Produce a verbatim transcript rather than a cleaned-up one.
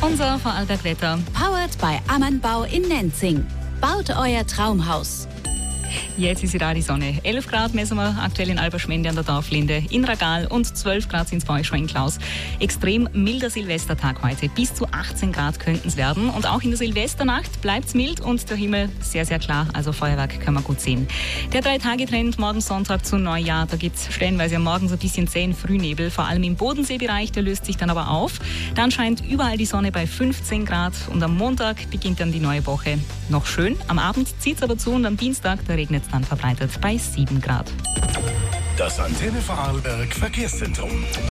Unser Vorarlberg-Wetter. Powered by Ammanbau in Nenzing. Baut euer Traumhaus. Jetzt ist da die Sonne. elf Grad messen wir aktuell in Alberschwende an der Dorflinde, in Ragal und zwölf Grad sind es bei euch schon in Klaus. Extrem milder Silvestertag heute. Bis zu achtzehn Grad könnten es werden. Und auch in der Silvesternacht bleibt es mild und der Himmel sehr, sehr klar. Also Feuerwerk können wir gut sehen. Der Drei-Tage-Trend morgen Sonntag zu Neujahr. Da gibt es stellenweise am Morgen so ein bisschen zähen Frühnebel. Vor allem im Bodenseebereich, der löst sich dann aber auf. Dann scheint überall die Sonne bei fünfzehn Grad. Und am Montag beginnt dann die neue Woche. Noch schön. Am Abend zieht es aber zu und am Dienstag, da regnet es dann verbreitet bei sieben Grad. Das Antenne Vorarlberg Verkehrszentrum.